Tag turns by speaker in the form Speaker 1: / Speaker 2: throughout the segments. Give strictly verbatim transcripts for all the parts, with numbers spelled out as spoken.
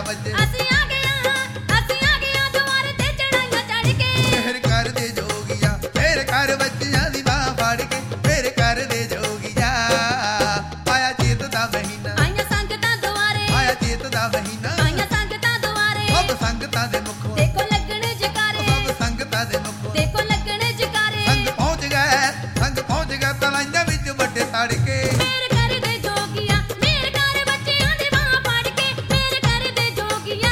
Speaker 1: ਵੱਜੇ।
Speaker 2: ਅਸੀਂ ਆ ਗਏ ਆਂ, ਅਸੀਂ ਆ ਗਏ ਆਂ ਦੁਆਰੇ ਤੇ ਚੜਾਈਆਂ ਚੜ੍ਹ ਕੇ।
Speaker 1: ਮਿਹਰ ਕਰ ਦੇ ਜੋਗੀਆ ਮੇਰੇ ਘਰ ਬੱਚਿਆਂ ਦੀ ਬਾਂਹ ਫੜ ਕੇ। ਮੇਰੇ ਘਰ ਦੇ ਜੋਗੀਆ ਆਇਆ ਚੇਤ ਦਾ ਮਹੀਨਾ।
Speaker 2: ਆਈਆਂ ਸੰਗਤਾਂ ਦੁਆਰੇ,
Speaker 1: ਆਇਆ ਚੇਤ ਦਾ ਮਹੀਨਾ।
Speaker 2: ਆਈਆਂ ਸੰਗਤਾਂ ਦੁਆਰੇ।
Speaker 1: ਸਭ ਸੰਗਤਾਂ ਦੇ ਮੁਖੋਂ,
Speaker 2: ਦੇਖੋ ਲੱਗਣ ਜਕਾਰੇ,
Speaker 1: ਸਭ ਸੰਗਤਾਂ ਦੇ ਮੁਖੋਂ।
Speaker 2: ਦੇਖੋ ਲੱਗਣ ਜਕਾਰੇ।
Speaker 1: ਸੰਗ ਪਹੁੰਚ ਗਏ, ਸੰਗ ਪਹੁੰਚ ਗਏ ਤਲਾਈਆਂ ਵਿੱਚ ਵੱਡੇ ਤੜਕੇ।
Speaker 2: ਮੇਰੇ ਘਰ ਦੇ ਜੋਗੀਆਂ, ਮੇਰੇ ਘਰ ਬੱਚਿਆਂ ਦੀ ਬਾਂਹ ਫੜ ਕੇ। ਮੇਰੇ ਘਰ ਦੇ ਜੋਗੀਆਂ।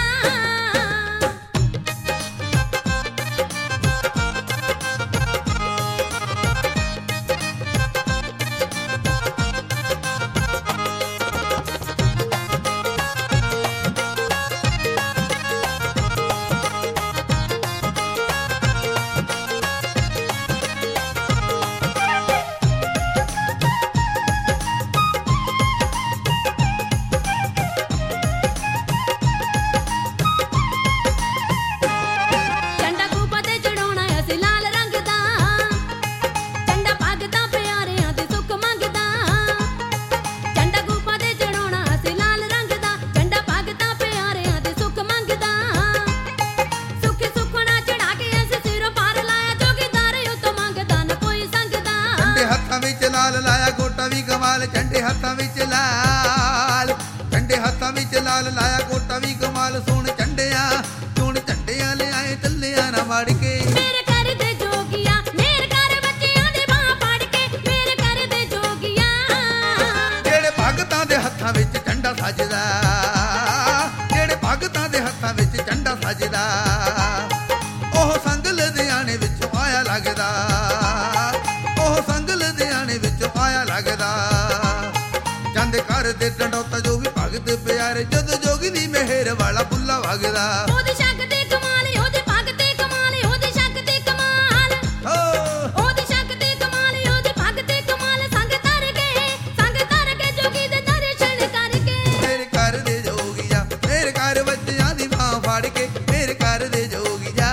Speaker 2: ਝੰਡਾ ਕੂਪਾ ਤੇ ਚੜਾਉਣਾ ਅਸੀਂ ਲਾਲ ਰੰਗ ਦਾ। ਝੰਡਾ ਪੱਗ ਤਾਂ ਪਿਆਰਿਆਂ ਦੇ ਸੁੱਖ ਮੰਗਦਾ। ਝੰਡਾ ਕੂਪਾ ਤੇ ਚੜਾਉਣਾ ਅਸੀਂ ਲਾਲ ਰੰਗ ਦਾ। ਝੰਡਾ ਪੱਗ ਤਾਂ ਪਿਆਰਿਆਂ ਦੇ ਸੁੱਖ ਮੰਗਦਾ। ਸੁੱਖੀ ਸੁੱਖਣਾ ਚੜਾ ਕੇ ਅਸੀਂ ਸਿਰੋਂ ਪਾਰ ਲਾਇਆ। ਜੋਗੀਦਾਰ ਉਤੋਂ ਮੰਗਦਾ ਨਾ ਕੋਈ ਸੰਗਦਾ।
Speaker 1: ਝੰਡੇ ਹੱਥਾਂ ਵਿੱਚ ਲਾਲ ਲਾਇਆ ਗੋਟਾ ਵੀ ਕਮਾਲ। ਝੰਡੇ ਹੱਥਾਂ ਵਿੱਚ ਲਾਲ, ਝੰਡੇ ਹੱਥਾਂ ਵਿੱਚ ਲਾਲ ਲਾਇਆ ਗੋਟਾ ਵੀ ਕਮਾਲ। ਸੋਹਣ ਝੰਡਿਆਂ, ਸੋਹਣ ਝੰਡਿਆਂ ਲਿਆਏ ਚੱਲਿਆ ਨਾ ਵੜ ਕੇ।
Speaker 2: ਮੇਰੇ ਘਰ ਦੇ ਜੋਗੀਆਂ, ਮੇਰੇ ਘਰ ਬੱਚਿਆਂ ਦੀ ਬਾਂਹ ਫੜ ਕੇ। ਮੇਰੇ ਘਰ ਦੇ ਜੋਗੀਆਂ।
Speaker 1: ਜਿਹੜੇ ਭਗਤਾਂ ਦੇ ਹੱਥਾਂ ਵਿੱਚ ਝੰਡਾ ਸੱਜਦਾ, ਜਿਹੜੇ ਭਗਤਾਂ ਦੇ ਹੱਥਾਂ ਵਿੱਚ ਝੰਡਾ ਸੱਜਦਾ, ਉਹ ਸੰਗ ਲੁਧਿਆਣੇ ਵਿੱਚੋਂ ਆਇਆ ਲੱਗਦਾ। ਉਹ ਸੰਗ ਲੁਧਿਆਣੇ ਵਿੱਚੋਂ ਆਇਆ ਲੱਗਦਾ। ਜਾਂਦੇ ਘਰ ਦੇ ਡੰਡੋਤਾ ਜੋ ਵੀ ਭਗਤ ਪਿਆਰੇ। ਜਦੋਂ ਜੋਗੀ ਦੀ ਮਿਹਰ ਵਾਲਾ ਬੁੱਲਾ ਵਗਦਾ।
Speaker 2: ਉਹਦੀ ਸ਼ਕਤੀ ਕਮਾਲ, ਉਹਦੀ ਭਗਤੀ ਕਮਾਲ, ਉਹਦੀ ਸ਼ਕਤੀ ਕਮਾਲ।
Speaker 1: ਹੋ
Speaker 2: ਉਹਦੀ ਸ਼ਕਤੀ ਕਮਾਲ, ਉਹਦੀ ਭਗਤੀ ਕਮਾਲ। ਸੰਗ ਧਰ ਕੇ, ਸੰਗ ਧਰ ਕੇ ਜੋਗੀ ਦੇ ਦਰਸ਼ਨ ਕਰਕੇ।
Speaker 1: ਮੇਰੇ ਘਰ ਦੇ ਜੋਗੀਆ ਮੇਰੇ ਘਰ ਬੱਚਿਆਂ ਦੀ ਬਾਂਹ ਫੜ ਕੇ। ਮੇਰੇ ਘਰ ਦੇ ਜੋਗੀਆ।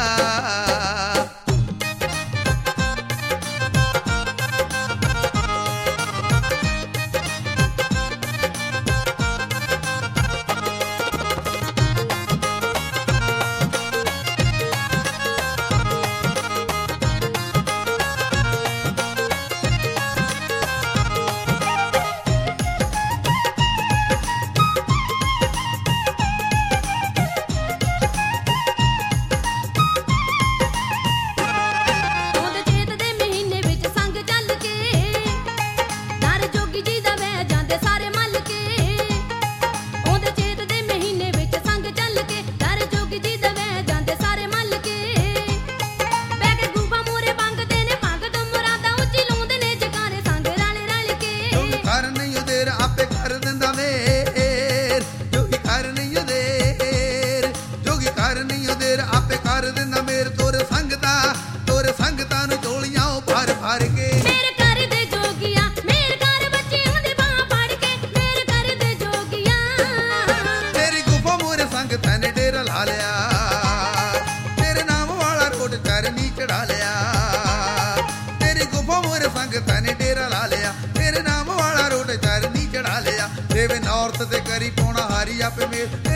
Speaker 2: ਉਹਦੇ ਚੇਤ ਦੇ ਮਹੀਨੇ ਵਿੱਚ ਸੰਗ ਚੱਲ ਕੇ। ਦਰ ਜੋਗੀ ਜੀ ਦਾ ਵਹਿ ਜਾਂਦੇ ਸਾਰੇ ਮੱਲ ਕੇ। ਉਹਦੇ ਚੇਤ ਦੇ ਮਹੀਨੇ ਵਿੱਚ ਸੰਗ ਚੱਲ ਕੇ। ਦਰ ਜੋਗੀ ਜੀ ਦਾ ਵਹਿ ਜਾਂਦੇ ਸਾਰੇ ਮੱਲ ਕੇ। ਬਹਿ ਕੇ ਗੂਬਾ ਮੂਹਰੇ ਮੰਗਦੇ ਨੇ ਭਗਤ ਮੁਰਾਦਾਂ। ਉੱਚੀ ਲਾਉਂਦੇ ਨੇ ਜਕਾਰੇ ਸੰਗ ਰਲ ਰਲ ਕੇ।
Speaker 1: ਜੋਗੀ ਕਰ ਨਹੀਂ ਓ ਦੇਰ ਆਪੇ ਕਰ ਦਿੰਦਾ ਮੇਰ। ਜੋਗੀ ਕਰ ਨਹੀਂ ਓ ਦੇਰ, ਜੋਗੀ ਕਰ ਨਹੀਂ ਓ ਦੇਰ ਆਪੇ ਕਰ ਦਿੰਦਾ ਮੇਰ। ਤੋਰ ਸੰਗਤਾਂ, ਤੋਰ ਸੰਗਤਾਂ ਨੂੰ ਝੋਲੀਆਂ ਉਹ ਭਰ ਭਰ ਕੇ।
Speaker 2: ਮੇਰੇ ਘਰ ਦੇ ਜੋਗੀਆਂ, ਮੇਰੇ ਘਰ ਬੱਚਿਆਂ ਦੀ ਬਾਂਹ ਫੜ ਕੇ। ਮੇਰੇ ਘਰ ਦੇ ਜੋਗੀਆਂ।
Speaker 1: ਤੇਰੀ ਗੁਫਾ ਮੂਹਰੇ ਸੰਗਤਾਂ ਨੇ ਡੇਰਾ ਲਾ ਲਿਆ। ਤੇਰੇ ਨਾਮ ਵਾਲਾ ਰੋਡ ਚਰਨੀ ਚੜਾ ਲਿਆ। ਤੇਰੀ ਗੁਫਾ ਮੂਹਰੇ ਸੰਗਤਾਂ ਨੇ ਡੇਰਾ ਲਾ ਲਿਆ। ਤੇਰੇ ਨਾਮ ਵਾਲਾ ਰੋਡ ਚਰਨੀ ਚੜਾ ਲਿਆ। ਦੇਵੇ ਨੌਰਤ ਤੇ ਕਰੀ ਪੋਣਾ ਹਾਰੀ ਆਪੇ ਮੇਰ।